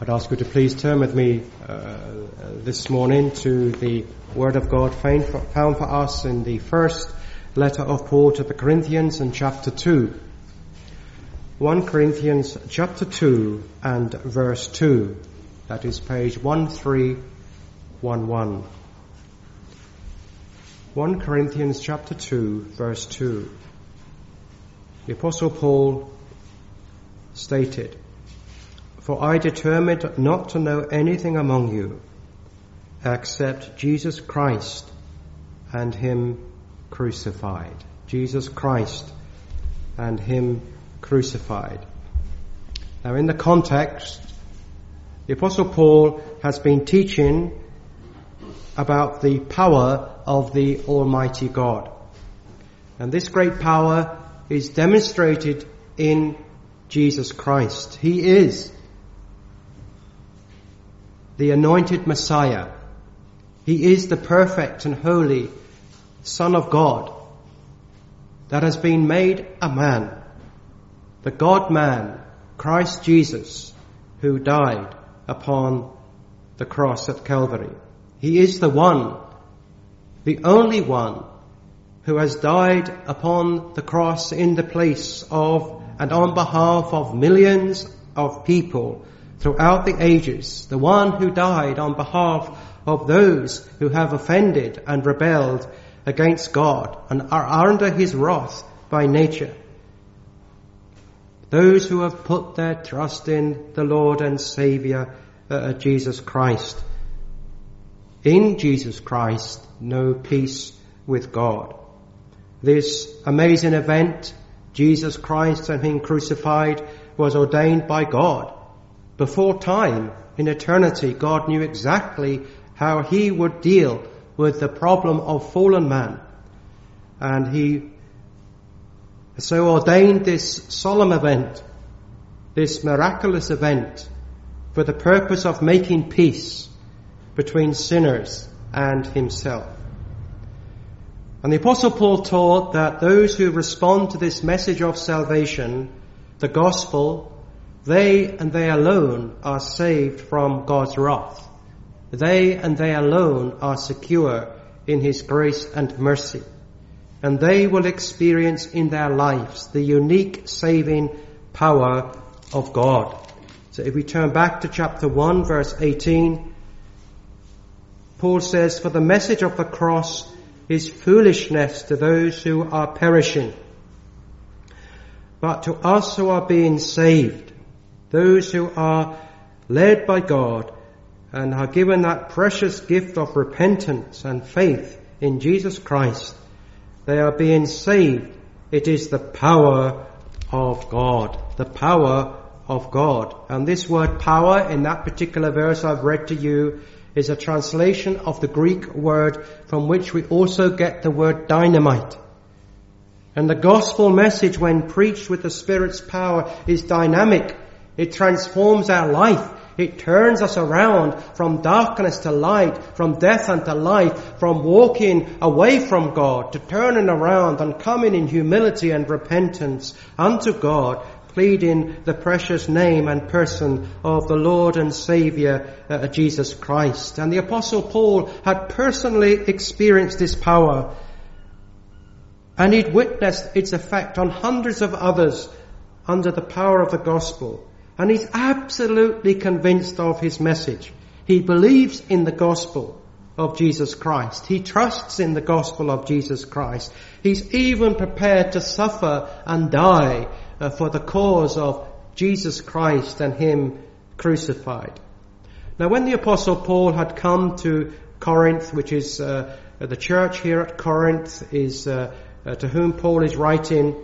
I'd ask you to please turn with me this morning to the Word of God found for us in the first letter of Paul to the Corinthians in chapter 2. 1 Corinthians chapter 2 and verse 2. That is page 1311. 1 Corinthians chapter 2 verse 2. The Apostle Paul stated, "For I determined not to know anything among you except Jesus Christ and Him crucified." Jesus Christ and Him crucified. Now in the context, the Apostle Paul has been teaching about the power of the Almighty God. And this great power is demonstrated in Jesus Christ. He is the anointed Messiah. He is the perfect and holy Son of God that has been made a man, the God-man, Christ Jesus, who died upon the cross at Calvary. He is the one, the only one, who has died upon the cross in the place of and on behalf of millions of people throughout the ages, the one who died on behalf of those who have offended and rebelled against God and are under His wrath by nature. Those who have put their trust in the Lord and Saviour, Jesus Christ. In Jesus Christ, know peace with God. This amazing event, Jesus Christ and Him crucified, was ordained by God. Before time, in eternity, God knew exactly how He would deal with the problem of fallen man. And He so ordained this solemn event, this miraculous event, for the purpose of making peace between sinners and Himself. And the Apostle Paul taught that those who respond to this message of salvation, the gospel, they and they alone are saved from God's wrath. They and they alone are secure in His grace and mercy. And they will experience in their lives the unique saving power of God. So if we turn back to chapter 1 verse 18, Paul says, "For the message of the cross is foolishness to those who are perishing. But to us who are being saved, those who are led by God and are given that precious gift of repentance and faith in Jesus Christ, they are being saved. It is the power of God." The power of God. And this word power in that particular verse I've read to you is a translation of the Greek word from which we also get the word dynamite. And the gospel message, when preached with the Spirit's power, is dynamic. It transforms our life. It turns us around from darkness to light, from death unto life, from walking away from God to turning around and coming in humility and repentance unto God, pleading the precious name and person of the Lord and Saviour, Jesus Christ. And the Apostle Paul had personally experienced this power, and he'd witnessed its effect on hundreds of others under the power of the gospel. And he's absolutely convinced of his message. He believes in the gospel of Jesus Christ. He trusts in the gospel of Jesus Christ. He's even prepared to suffer and die for the cause of Jesus Christ and Him crucified. Now when the Apostle Paul had come to Corinth, which is the church here at Corinth, is to whom Paul is writing,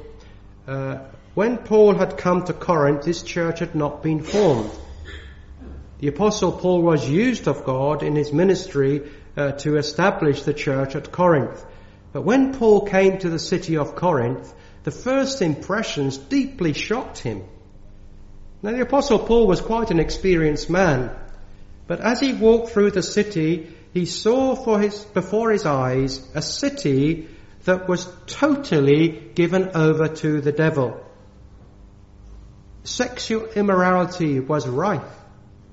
when Paul had come to Corinth, this church had not been formed. The Apostle Paul was used of God in his ministry to establish the church at Corinth. But when Paul came to the city of Corinth, the first impressions deeply shocked him. Now the Apostle Paul was quite an experienced man, but as he walked through the city, he saw before his eyes a city that was totally given over to the devil. Sexual immorality was rife.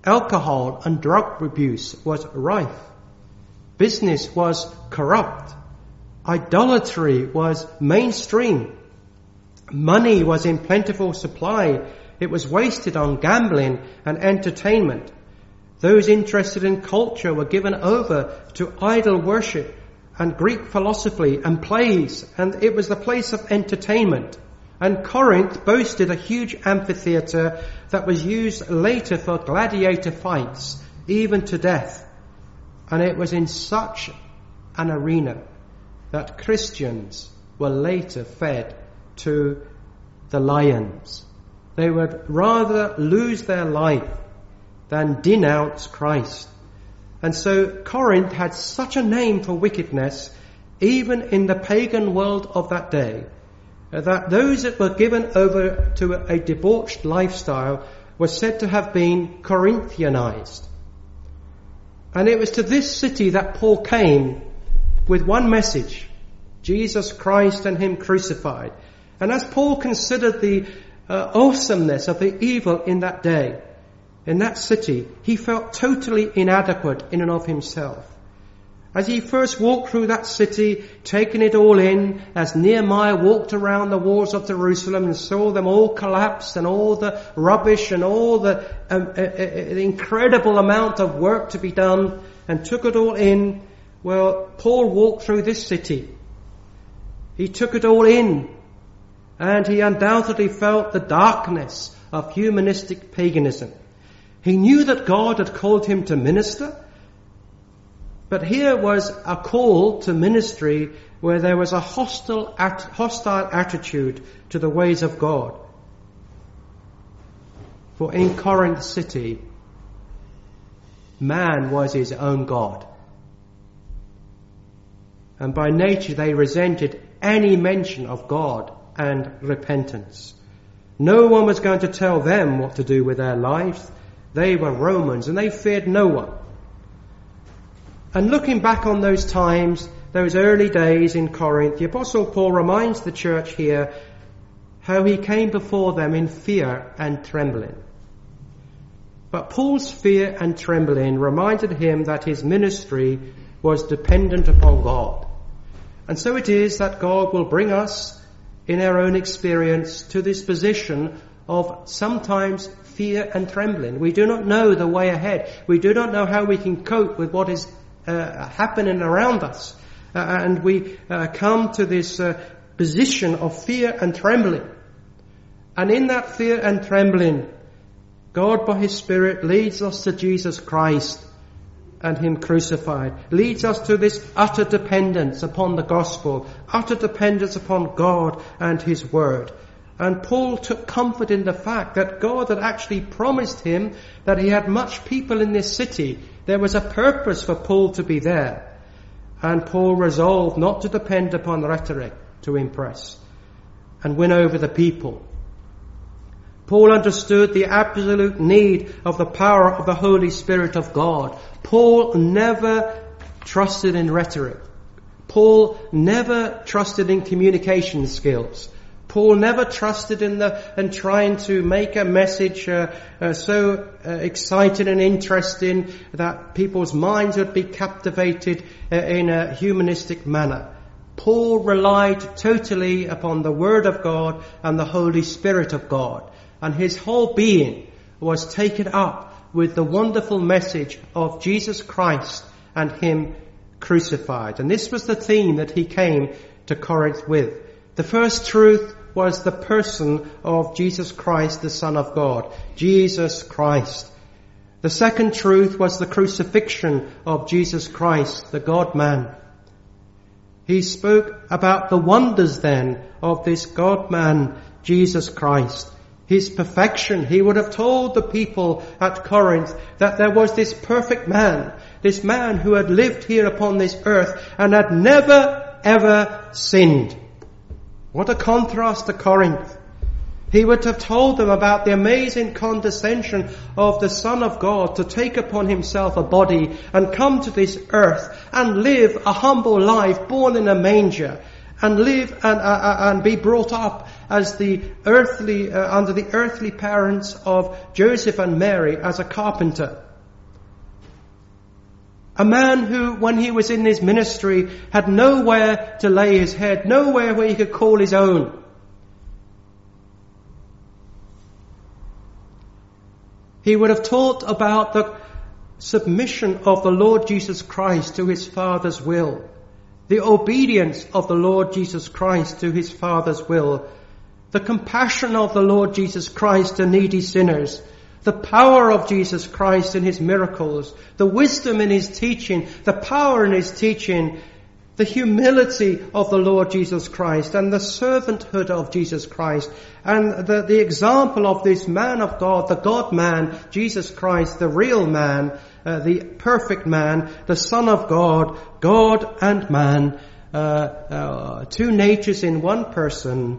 Alcohol and drug abuse was rife. Business was corrupt. Idolatry was mainstream. Money was in plentiful supply. It was wasted on gambling and entertainment. Those interested in culture were given over to idol worship and Greek philosophy and plays, and it was the place of entertainment. And Corinth boasted a huge amphitheatre that was used later for gladiator fights, even to death. And it was in such an arena that Christians were later fed to the lions. They would rather lose their life than denounce Christ. And so Corinth had such a name for wickedness, even in the pagan world of that day, that those that were given over to a debauched lifestyle were said to have been Corinthianized. And it was to this city that Paul came with one message: Jesus Christ and Him crucified. And as Paul considered the awesomeness of the evil in that day, in that city, he felt totally inadequate in and of himself. As he first walked through that city, taking it all in, as Nehemiah walked around the walls of Jerusalem and saw them all collapse and all the rubbish and all the incredible amount of work to be done, and took it all in, well, Paul walked through this city. He took it all in, and he undoubtedly felt the darkness of humanistic paganism. He knew that God had called him to minister, but here was a call to ministry where there was a hostile attitude to the ways of God. For in Corinth city, man was his own God. And by nature they resented any mention of God and repentance. No one was going to tell them what to do with their lives. They were Romans and they feared no one. And looking back on those times, those early days in Corinth, the Apostle Paul reminds the church here how he came before them in fear and trembling. But Paul's fear and trembling reminded him that his ministry was dependent upon God. And so it is that God will bring us in our own experience to this position of sometimes fear and trembling. We do not know the way ahead. We do not know how we can cope with what is happening around us. And we come to this position of fear and trembling. And in that fear and trembling, God by His Spirit leads us to Jesus Christ and Him crucified. Leads us to this utter dependence upon the gospel, utter dependence upon God and His word. And Paul took comfort in the fact that God had actually promised him that he had much people in this city. There was a purpose for Paul to be there. And Paul resolved not to depend upon rhetoric to impress and win over the people. Paul understood the absolute need of the power of the Holy Spirit of God. Paul never trusted in rhetoric. Paul never trusted in communication skills. Paul never trusted in trying to make a message so exciting and interesting that people's minds would be captivated in a humanistic manner. Paul relied totally upon the Word of God and the Holy Spirit of God. And his whole being was taken up with the wonderful message of Jesus Christ and Him crucified. And this was the theme that he came to Corinth with. The first truth was the person of Jesus Christ, the Son of God. Jesus Christ. The second truth was the crucifixion of Jesus Christ, the God-man. He spoke about the wonders then of this God-man, Jesus Christ. His perfection. He would have told the people at Corinth that there was this perfect man, this man who had lived here upon this earth and had never ever sinned. What a contrast to Corinth. He would have told them about the amazing condescension of the Son of God to take upon Himself a body and come to this earth and live a humble life, born in a manger, and live and be brought up as the earthly, under the earthly parents of Joseph and Mary as a carpenter. A man who, when he was in his ministry, had nowhere to lay his head, nowhere where he could call his own. He would have taught about the submission of the Lord Jesus Christ to his Father's will, the obedience of the Lord Jesus Christ to his Father's will, the compassion of the Lord Jesus Christ to needy sinners, the power of Jesus Christ in his miracles, the wisdom in his teaching, the power in his teaching, the humility of the Lord Jesus Christ and the servanthood of Jesus Christ, and the example of this man of God, the God-man, Jesus Christ, the real man, the perfect man, the Son of God, God and man, two natures in one person,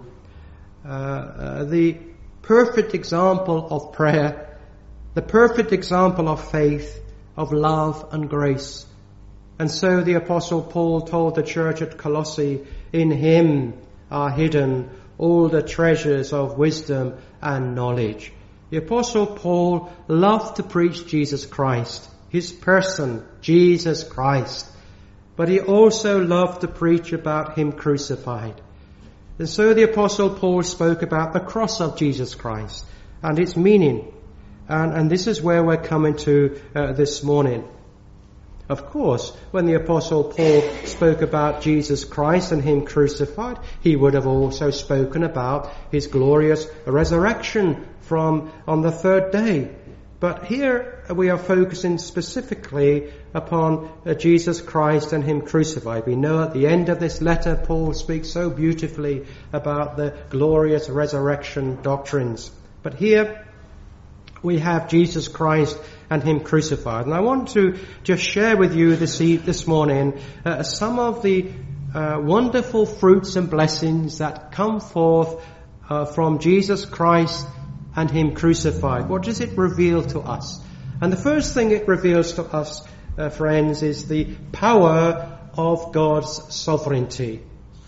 the perfect example of prayer, the perfect example of faith, of love and grace. And so the Apostle Paul told the church at Colossae, in him are hidden all the treasures of wisdom and knowledge. The Apostle Paul loved to preach Jesus Christ, his person, Jesus Christ. But he also loved to preach about him crucified. And so the Apostle Paul spoke about the cross of Jesus Christ and its meaning. And this is where we're coming to this morning. Of course, when the Apostle Paul spoke about Jesus Christ and him crucified, he would have also spoken about his glorious resurrection on the third day. But here we are focusing specifically upon Jesus Christ and him crucified. We know at the end of this letter, Paul speaks so beautifully about the glorious resurrection doctrines. But here we have Jesus Christ and him crucified. And I want to just share with you this morning some of the wonderful fruits and blessings that come forth from Jesus Christ and him crucified. What does it reveal to us? And the first thing it reveals to us, friends, is the power of God's sovereignty.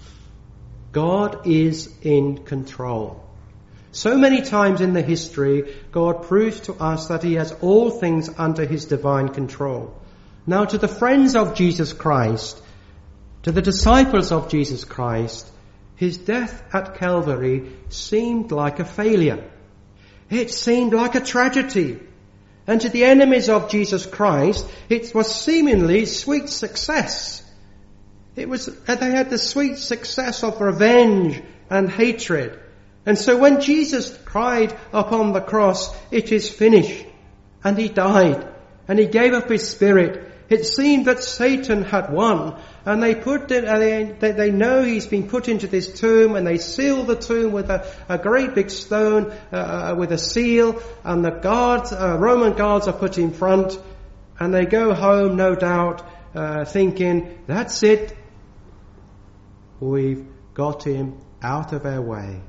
God is in control. So many times in the history, God proves to us that he has all things under his divine control. Now, to the friends of Jesus Christ, to the disciples of Jesus Christ, his death at Calvary seemed like a failure. It seemed like a tragedy. And to the enemies of Jesus Christ, it was seemingly sweet success. They had the sweet success of revenge and hatred. And so when Jesus cried upon the cross, "It is finished," and he died, and he gave up his spirit, it seemed that Satan had won, and they know he's been put into this tomb, and they seal the tomb with a great big stone with a seal, and the guards, Roman guards, are put in front, and they go home, no doubt, thinking, "That's it, we've got him out of our way."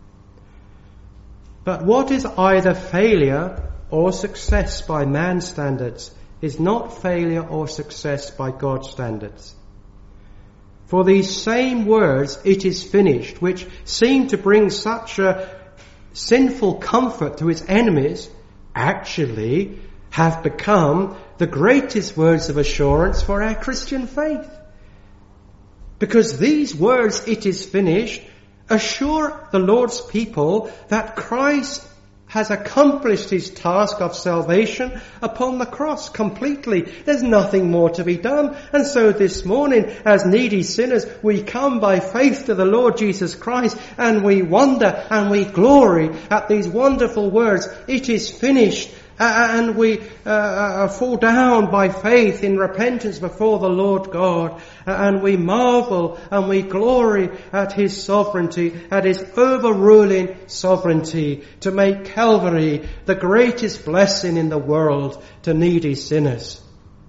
But what is either failure or success by man's standards is not failure or success by God's standards. For these same words, "it is finished," which seem to bring such a sinful comfort to his enemies, actually have become the greatest words of assurance for our Christian faith. Because these words, "it is finished," assure the Lord's people that Christ has accomplished his task of salvation upon the cross completely. There's nothing more to be done. And so this morning, as needy sinners, we come by faith to the Lord Jesus Christ, and we wonder and we glory at these wonderful words, "It is finished." And we fall down by faith in repentance before the Lord God, and we marvel and we glory at his sovereignty, at his overruling sovereignty to make Calvary the greatest blessing in the world to needy sinners.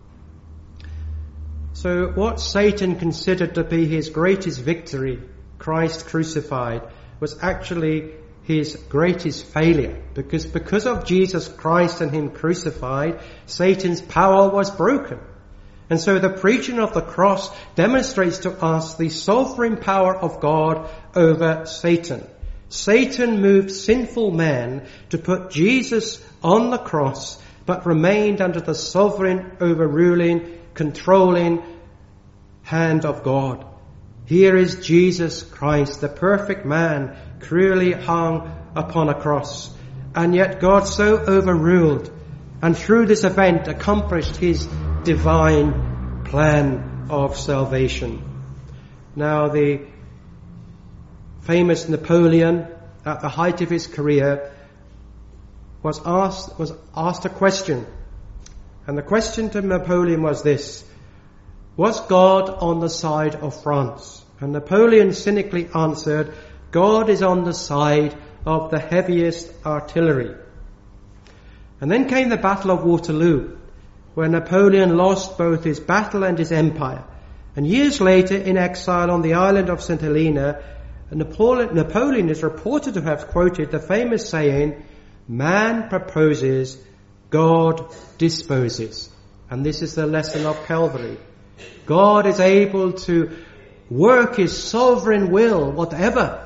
So what Satan considered to be his greatest victory, Christ crucified, was actually his greatest failure, because of Jesus Christ and him crucified, Satan's power was broken. And so the preaching of the cross demonstrates to us the sovereign power of God over Satan. Satan moved sinful men to put Jesus on the cross, but remained under the sovereign, overruling, controlling hand of God. Here is Jesus Christ, the perfect man, cruelly hung upon a cross. And yet God so overruled, and through this event accomplished his divine plan of salvation. Now the famous Napoleon, at the height of his career, was asked a question. And the question to Napoleon was this: was God on the side of France? And Napoleon cynically answered, God is on the side of the heaviest artillery. And then came the Battle of Waterloo, where Napoleon lost both his battle and his empire. And years later, in exile on the island of St. Helena, Napoleon is reported to have quoted the famous saying, man proposes, God disposes. And this is the lesson of Calvary. God is able to work his sovereign will, whatever,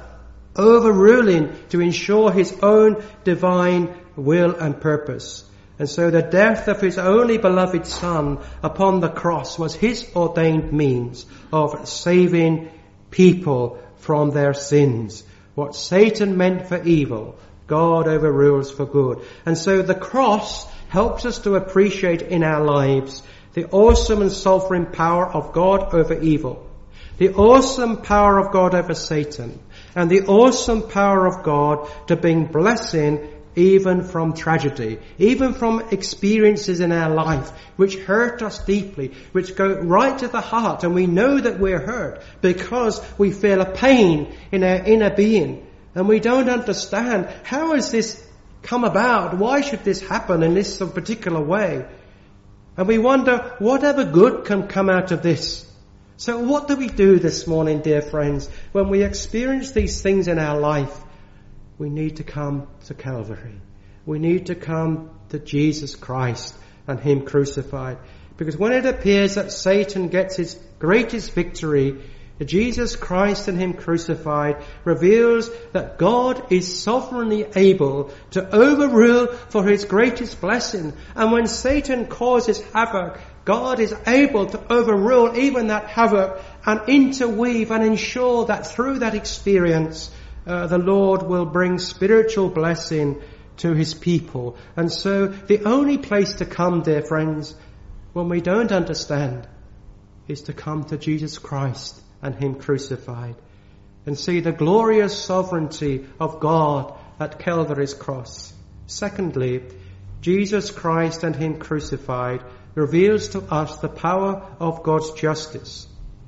overruling to ensure his own divine will and purpose. And so the death of his only beloved Son upon the cross was his ordained means of saving people from their sins. What Satan meant for evil, God overrules for good. And so the cross helps us to appreciate in our lives the awesome and sovereign power of God over evil, the awesome power of God over Satan, and the awesome power of God to bring blessing even from tragedy, even from experiences in our life which hurt us deeply, which go right to the heart, and we know that we're hurt because we feel a pain in our inner being, and we don't understand, how has this come about? Why should this happen in this particular way? And we wonder, whatever good can come out of this? So what do we do this morning, dear friends, when we experience these things in our life? We need to come to Calvary. We need to come to Jesus Christ and him crucified. Because when it appears that Satan gets his greatest victory, Jesus Christ and him crucified reveals that God is sovereignly able to overrule for his greatest blessing. And when Satan causes havoc, God is able to overrule even that havoc and interweave and ensure that through that experience, the Lord will bring spiritual blessing to his people. And so the only place to come, dear friends, when we don't understand, is to come to Jesus Christ and him crucified, and see the glorious sovereignty of God at Calvary's cross. Secondly, Jesus Christ and him crucified reveals to us the power of God's justice.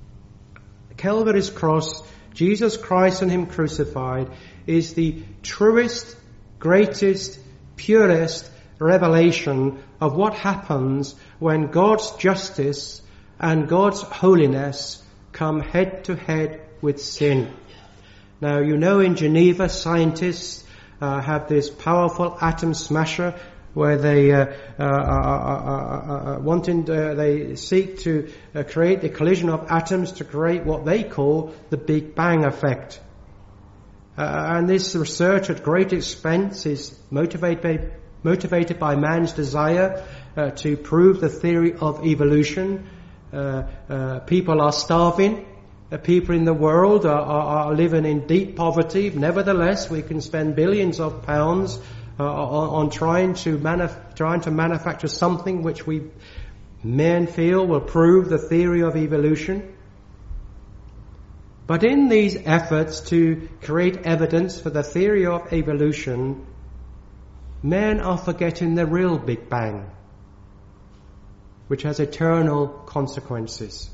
Calvary's cross, Jesus Christ and him crucified, is the truest, greatest, purest revelation of what happens when God's justice and God's holiness come head to head with sin. Now, you know, in Geneva, scientists have this powerful atom smasher where they they seek to create the collision of atoms to create what they call the Big Bang effect. And this research at great expense is motivated by man's desire to prove the theory of evolution. People are starving. People in the world are living in deep poverty. Nevertheless, we can spend billions of pounds on trying to manufacture something which men feel will prove the theory of evolution. But in these efforts to create evidence for the theory of evolution, men are forgetting the real Big Bang, which has eternal consequences.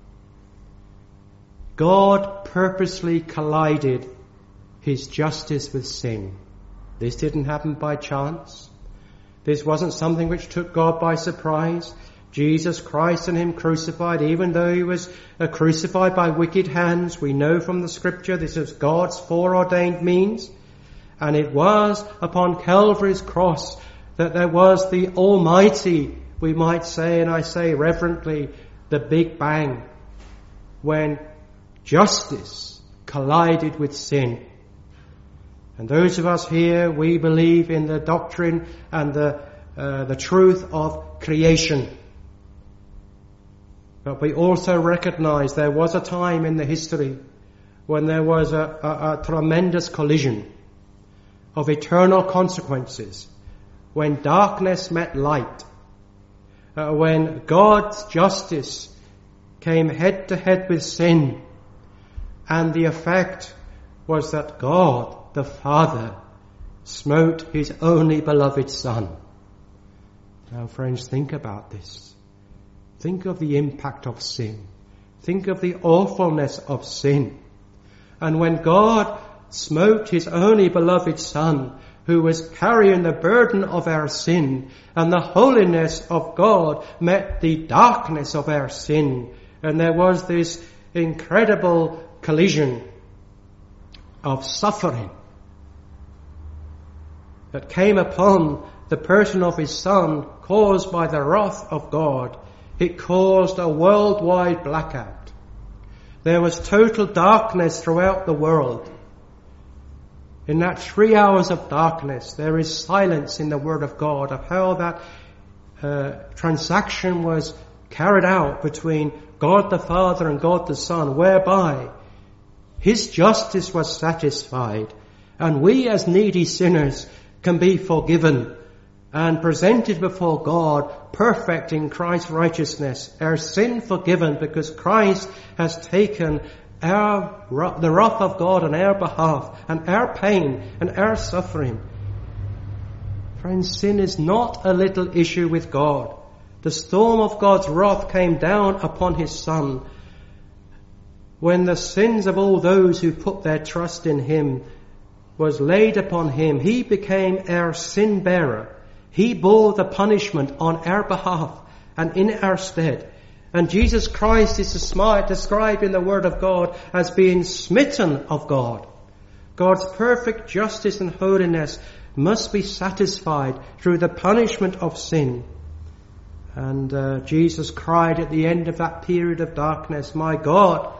God purposely collided his justice with sin. This didn't happen by chance. This wasn't something which took God by surprise. Jesus Christ and him crucified, even though he was crucified by wicked hands, we know from the scripture this is God's foreordained means. And it was upon Calvary's cross that there was the almighty, we might say, and I say reverently, the Big Bang, when justice collided with sin. And those of us here, we believe in the doctrine and the truth of creation. But we also recognize there was a time in the history when there was a tremendous collision of eternal consequences, when darkness met light, when God's justice came head to head with sin, and the effect was that God, the Father, smote his only beloved Son. Now, friends, think about this. Think of the impact of sin. Think of the awfulness of sin. And when God smote his only beloved Son, who was carrying the burden of our sin, and the holiness of God met the darkness of our sin, and there was this incredible collision of suffering that came upon the person of his Son, caused by the wrath of God. It caused a worldwide blackout. There was total darkness throughout the world. In that 3 hours of darkness, there is silence in the Word of God of how that transaction was carried out between God the Father and God the Son, whereby his justice was satisfied, and we as needy sinners can be forgiven and presented before God perfect in Christ's righteousness, our sin forgiven because Christ has taken the wrath of God on our behalf, and our pain and our suffering. Friends, sin is not a little issue with God. The storm of God's wrath came down upon his Son when the sins of all those who put their trust in him was laid upon him. He became our sin bearer. He bore the punishment on our behalf and in our stead. And Jesus Christ is described in the Word of God as being smitten of God. God's perfect justice and holiness must be satisfied through the punishment of sin. And Jesus cried at the end of that period of darkness, my God,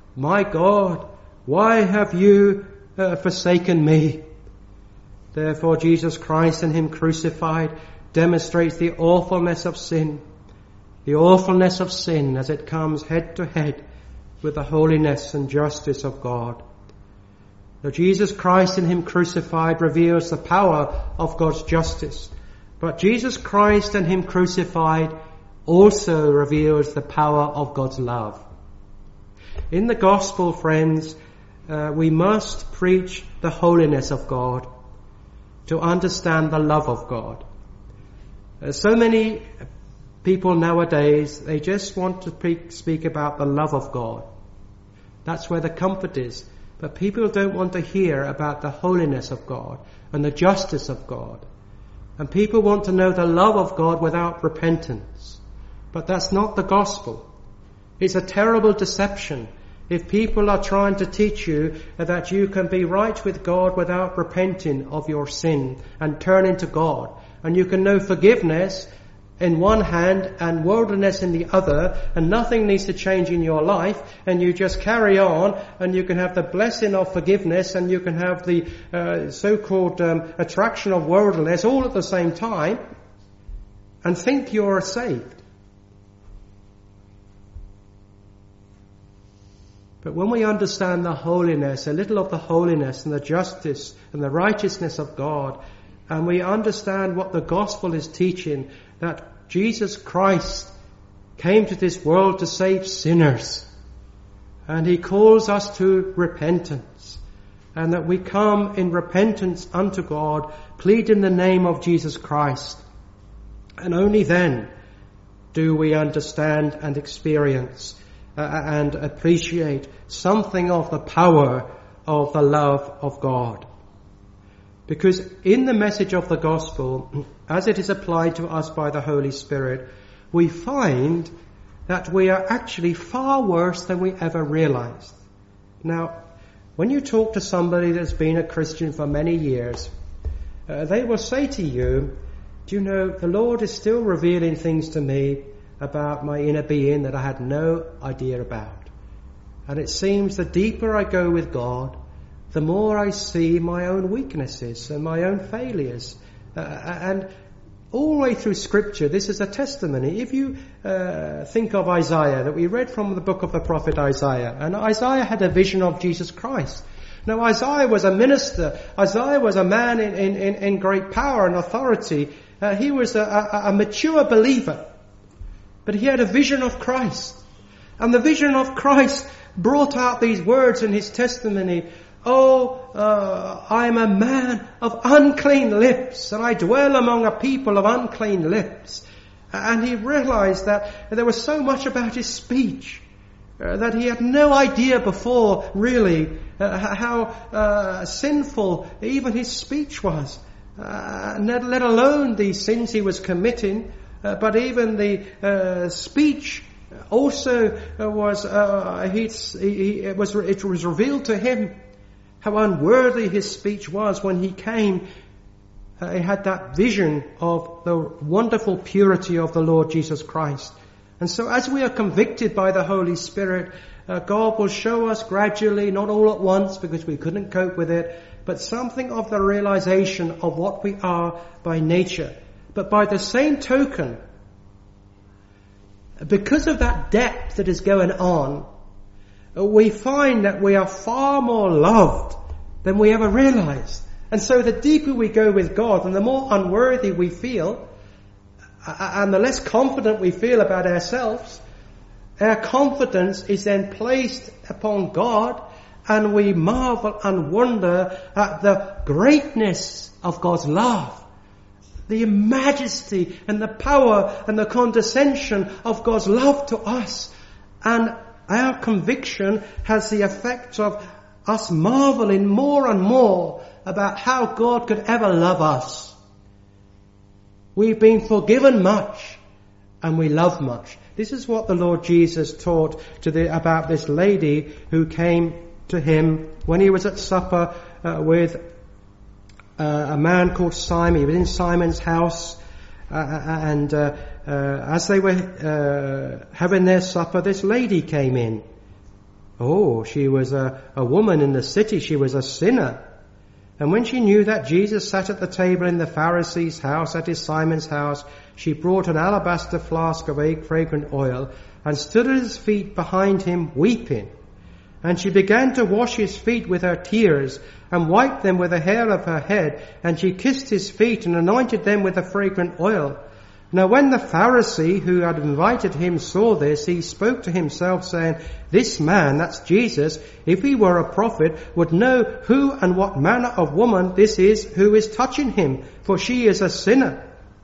why have you forsaken me?" Therefore Jesus Christ and him crucified demonstrates the awfulness of sin. The awfulness of sin as it comes head to head with the holiness and justice of God. Now, Jesus Christ and him crucified reveals the power of God's justice. But Jesus Christ and him crucified also reveals the power of God's love. In the gospel, friends, we must preach the holiness of God to understand the love of God. So many people nowadays, they just want to speak about the love of God. That's where the comfort is. But people don't want to hear about the holiness of God and the justice of God. And people want to know the love of God without repentance. But that's not the gospel. It's a terrible deception if people are trying to teach you that you can be right with God without repenting of your sin and turning to God. And you can know forgiveness in one hand and worldliness in the other, and nothing needs to change in your life, and you just carry on, and you can have the blessing of forgiveness, and you can have the so-called attraction of worldliness all at the same time, and think you're saved. But when we understand the holiness, a little of the holiness and the justice and the righteousness of God, and we understand what the gospel is teaching, that Jesus Christ came to this world to save sinners, and he calls us to repentance, and that we come in repentance unto God, plead in the name of Jesus Christ, and only then do we understand and experience and appreciate something of the power of the love of God. Because in the message of the gospel, as it is applied to us by the Holy Spirit, we find that we are actually far worse than we ever realized. Now, when you talk to somebody that's been a Christian for many years, they will say to you, "Do you know, the Lord is still revealing things to me about my inner being that I had no idea about. And it seems the deeper I go with God, the more I see my own weaknesses and my own failures. And all the way through Scripture, this is a testimony. If you think of Isaiah, that we read from the book of the prophet Isaiah, and Isaiah had a vision of Jesus Christ. Now, Isaiah was a minister. Isaiah was a man in great power and authority. He was a mature believer. But he had a vision of Christ. And the vision of Christ brought out these words in his testimony. I am a man of unclean lips, and I dwell among a people of unclean lips. And he realized that there was so much about his speech that he had no idea before, really, how sinful even his speech was. Let alone the sins he was committing, but even the speech also it was revealed to him how unworthy his speech was when he came. He had that vision of the wonderful purity of the Lord Jesus Christ. And so as we are convicted by the Holy Spirit, God will show us gradually, not all at once because we couldn't cope with it, but something of the realization of what we are by nature. But by the same token, because of that depth that is going on, we find that we are far more loved than we ever realized. And so the deeper we go with God and the more unworthy we feel, and the less confident we feel about ourselves, our confidence is then placed upon God, and we marvel and wonder at the greatness of God's love, the majesty and the power and the condescension of God's love to us. And our conviction has the effect of us marveling more and more about how God could ever love us. We've been forgiven much and we love much. This is what the Lord Jesus taught about this lady who came to him when he was at supper with a man called Simon. He was in Simon's house, and as they were having their supper, this lady came in. She was a woman in the city. She was a sinner. And when she knew that Jesus sat at the table in the Pharisee's house, that is Simon's house, she brought an alabaster flask of fragrant oil and stood at his feet behind him weeping. And she began to wash his feet with her tears and wiped them with the hair of her head. And she kissed his feet and anointed them with the fragrant oil. Now when the Pharisee who had invited him saw this, he spoke to himself, saying, "This man," that's Jesus, "if he were a prophet, would know who and what manner of woman this is who is touching him, for she is a sinner."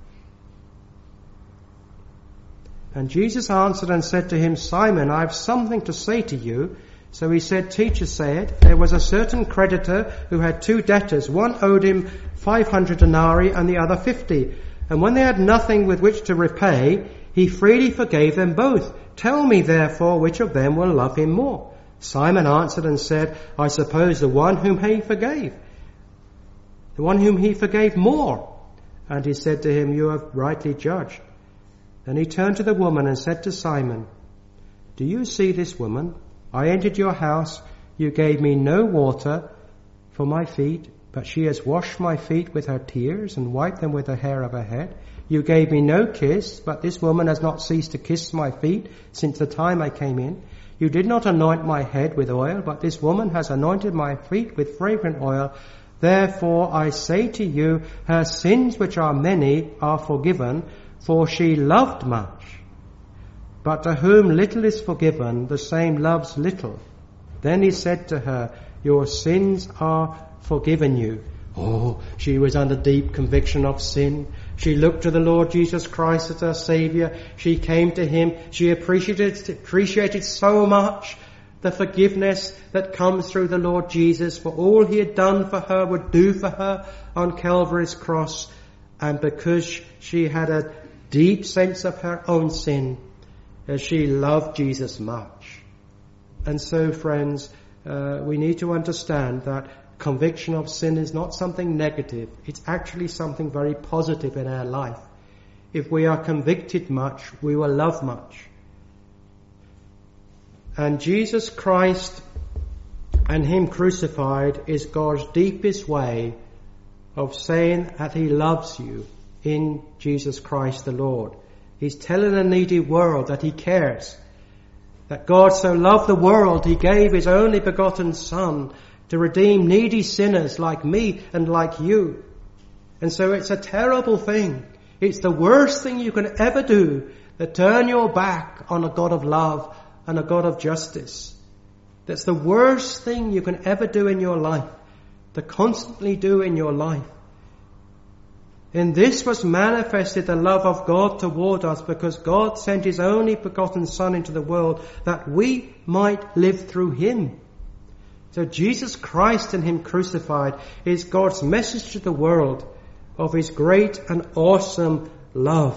And Jesus answered and said to him, "Simon, I have something to say to you." So he said, "Teacher, say it." There was a certain creditor who had two debtors. One owed him 500 denarii and the other 50. And when they had nothing with which to repay, he freely forgave them both. "Tell me, therefore, which of them will love him more?" Simon answered and said, "I suppose the one whom he forgave. The one whom he forgave more." And he said to him, "You have rightly judged." Then he turned to the woman and said to Simon, "Do you see this woman? I entered your house. You gave me no water for my feet, but she has washed my feet with her tears and wiped them with the hair of her head. You gave me no kiss, but this woman has not ceased to kiss my feet since the time I came in. You did not anoint my head with oil, but this woman has anointed my feet with fragrant oil. Therefore I say to you, her sins, which are many, are forgiven, for she loved much. But to whom little is forgiven, the same loves little." Then he said to her, "Your sins are forgiven you." She was under deep conviction of sin. She looked to the Lord Jesus Christ as her Saviour. She came to him. She appreciated so much the forgiveness that comes through the Lord Jesus for all he had done for her, would do for her on Calvary's cross. And because she had a deep sense of her own sin, she loved Jesus much. And so, friends, we need to understand that conviction of sin is not something negative. It's actually something very positive in our life. if we are convicted much, we will love much. And Jesus Christ and Him crucified is God's deepest way of saying that He loves you in Jesus Christ the Lord. He's telling a needy world that He cares. That God so loved the world, He gave His only begotten Son to redeem needy sinners like me and like you. And so it's a terrible thing. It's the worst thing you can ever do, to turn your back on a God of love and a God of justice. That's the worst thing you can ever do in your life, to constantly do in your life. In this was manifested the love of God toward us, because God sent His only begotten Son into the world that we might live through Him. So Jesus Christ and Him crucified is God's message to the world of His great and awesome love.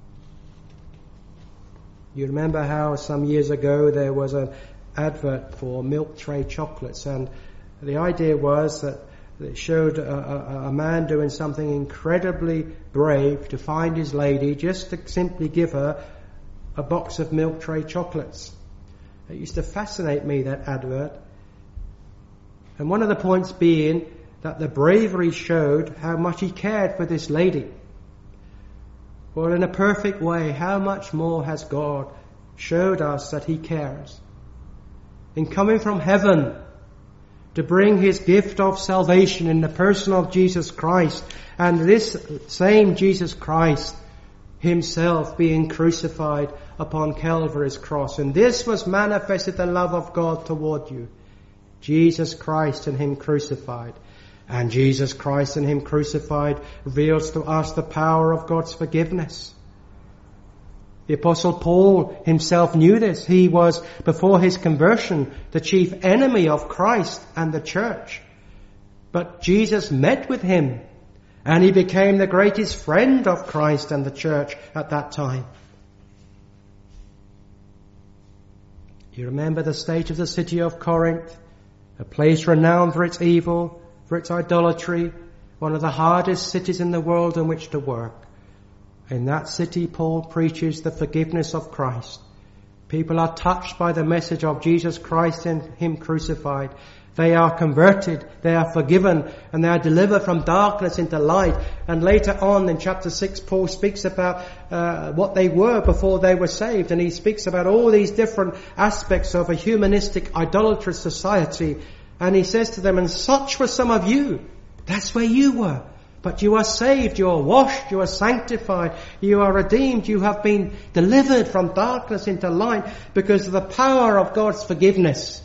You remember how some years ago there was an advert for milk tray chocolates, and the idea was that it showed a man doing something incredibly brave to find his lady, just to simply give her a box of milk tray chocolates. It used to fascinate me, that advert. And one of the points being that the bravery showed how much he cared for this lady. Well, in a perfect way, how much more has God showed us that He cares? In coming from heaven to bring His gift of salvation in the person of Jesus Christ, and this same Jesus Christ Himself being crucified upon Calvary's cross. And this was manifested the love of God toward you. Jesus Christ and Him crucified. And Jesus Christ and Him crucified reveals to us the power of God's forgiveness. The Apostle Paul himself knew this. He was, before his conversion, the chief enemy of Christ and the church. But Jesus met with him, and he became the greatest friend of Christ and the church at that time. You remember the state of the city of Corinth, a place renowned for its evil, for its idolatry, one of the hardest cities in the world in which to work. In that city, Paul preaches the forgiveness of Christ. People are touched by the message of Jesus Christ and Him crucified. They are converted, they are forgiven, and they are delivered from darkness into light. And later on in chapter 6, Paul speaks about what they were before they were saved. And he speaks about all these different aspects of a humanistic, idolatrous society. And he says to them, and such were some of you. That's where you were. But you are saved, you are washed, you are sanctified, you are redeemed, you have been delivered from darkness into light because of the power of God's forgiveness.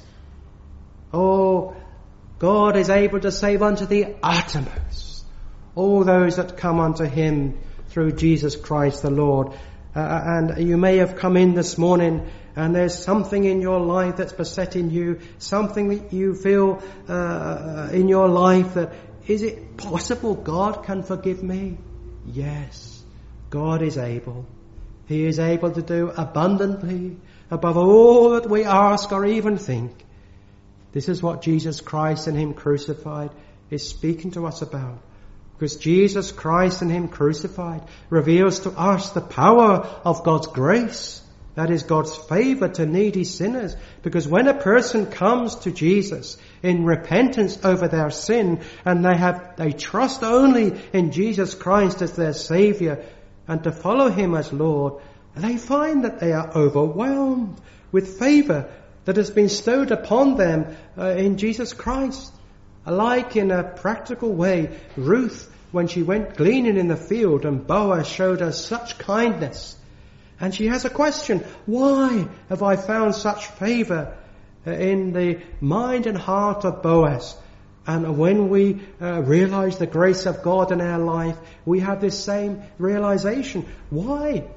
Oh, God is able to save unto the uttermost all those that come unto Him through Jesus Christ the Lord. And you may have come in this morning and there's something in your life that's besetting you, something that you feel in your life that, is it possible God can forgive me? Yes, God is able. He is able to do abundantly above all that we ask or even think. This is what Jesus Christ and Him crucified is speaking to us about. Because Jesus Christ and Him crucified reveals to us the power of God's grace. That is God's favor to needy sinners. Because when a person comes to Jesus in repentance over their sin, and they trust only in Jesus Christ as their Savior and to follow Him as Lord, they find that they are overwhelmed with favor that has been bestowed upon them in Jesus Christ. Like in a practical way, Ruth, when she went gleaning in the field and Boaz showed her such kindness, and she has a question, why have I found such favor in the mind and heart of Boaz? And when we realize the grace of God in our life, we have this same realization. Why?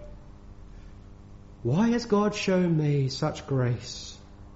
Why has God shown me such grace?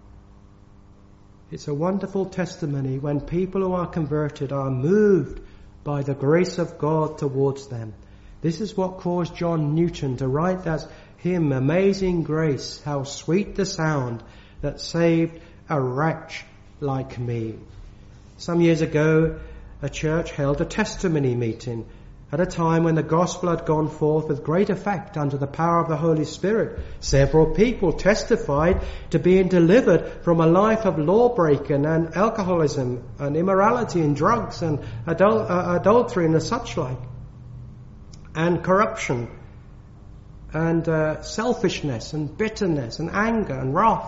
It's a wonderful testimony when people who are converted are moved by the grace of God towards them. This is what caused John Newton to write that hymn, Amazing Grace, how sweet the sound that saved a wretch like me. Some years ago, a church held a testimony meeting, at a time when the gospel had gone forth with great effect under the power of the Holy Spirit. Several people testified to being delivered from a life of lawbreaking and alcoholism and immorality and drugs and adultery and such like, and corruption and selfishness and bitterness and anger and wrath.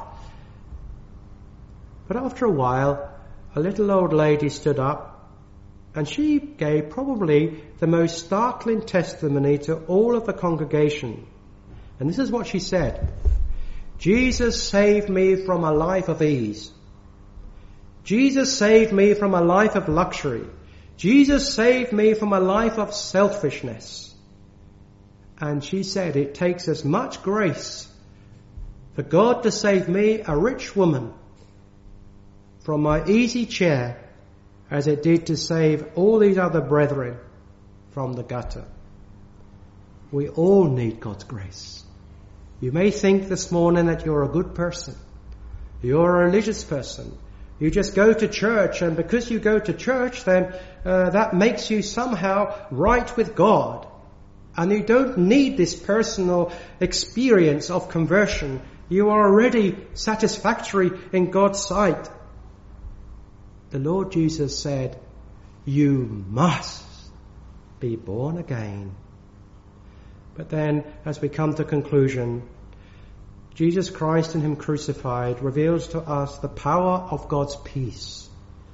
But after a while, a little old lady stood up, and she gave probably the most startling testimony to all of the congregation. And this is what she said: Jesus saved me from a life of ease. Jesus saved me from a life of luxury. Jesus saved me from a life of selfishness. And she said, it takes as much grace for God to save me, a rich woman, from my easy chair as it did to save all these other brethren from the gutter. We all need God's grace. You may think this morning that you're a good person. You're a religious person. You just go to church, and because you go to church, then that makes you somehow right with God. And you don't need this personal experience of conversion. You are already satisfactory in God's sight. The Lord Jesus said, you must be born again. But then, as we come to conclusion, Jesus Christ and Him crucified reveals to us the power of God's peace.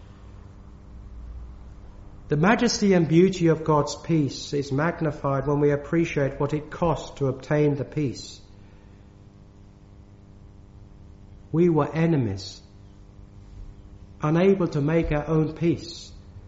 The majesty and beauty of God's peace is magnified when we appreciate what it cost to obtain the peace. We were enemies, unable to make our own peace.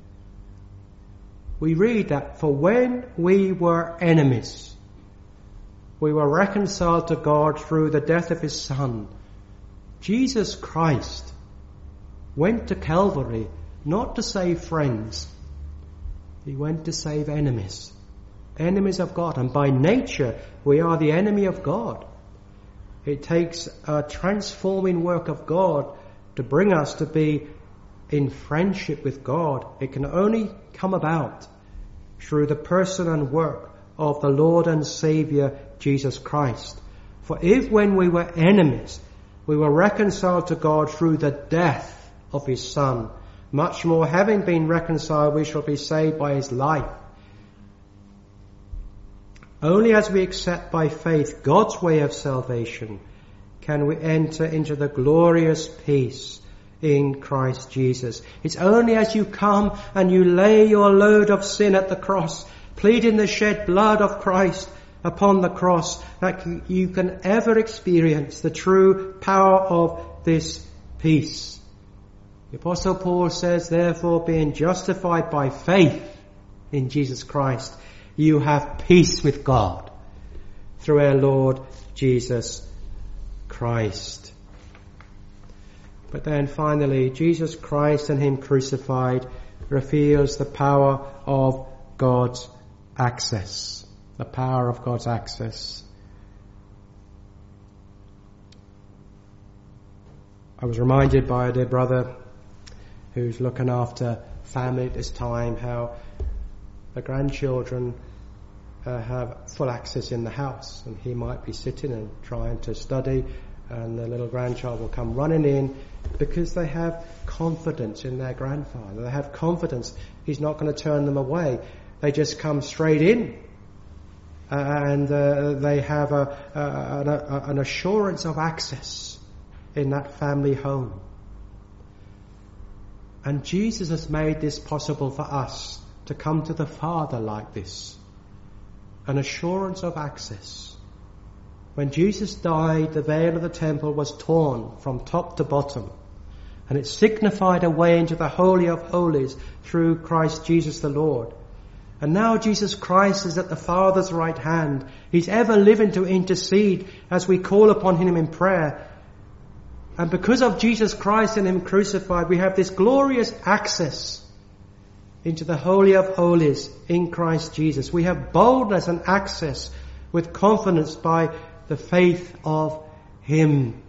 We read that for when we were enemies, we were reconciled to God through the death of His Son. Jesus Christ went to Calvary not to save friends. He went to save enemies, enemies of God. And by nature, we are the enemy of God. It takes a transforming work of God to bring us to be in friendship with God. It can only come about through the person and work of the Lord and Saviour Jesus Christ. For if when we were enemies, we were reconciled to God through the death of His Son, much more, having been reconciled, we shall be saved by His life. Only as we accept by faith God's way of salvation can we enter into the glorious peace in Christ Jesus. It's only as you come and you lay your load of sin at the cross, pleading the shed blood of Christ upon the cross, that you can ever experience the true power of this peace. The Apostle Paul says, therefore, being justified by faith in Jesus Christ, you have peace with God through our Lord Jesus Christ. But then finally, Jesus Christ and Him crucified reveals the power of God's access. The power of God's access. I was reminded by a dear brother who's looking after family at this time, how the grandchildren have full access in the house, and he might be sitting and trying to study, and the little grandchild will come running in because they have confidence in their grandfather. They have confidence he's not going to turn them away. They just come straight in, and they have an assurance of access in that family home. And Jesus has made this possible for us to come to the Father like this. An assurance of access. When Jesus died, the veil of the temple was torn from top to bottom, and it signified a way into the Holy of Holies through Christ Jesus the Lord. And now Jesus Christ is at the Father's right hand. He's ever living to intercede as we call upon Him in prayer. And because of Jesus Christ and Him crucified, we have this glorious access into the Holy of Holies in Christ Jesus. We have boldness and access with confidence by the faith of Him.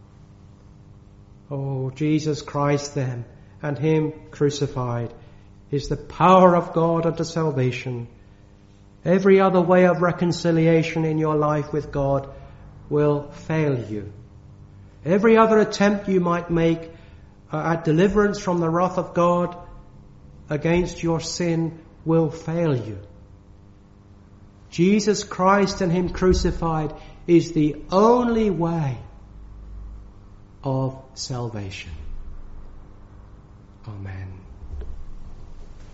Oh, Jesus Christ then and Him crucified is the power of God unto salvation. Every other way of reconciliation in your life with God will fail you. Every other attempt you might make at deliverance from the wrath of God against your sin will fail you. Jesus Christ and Him crucified is the only way of salvation. Amen.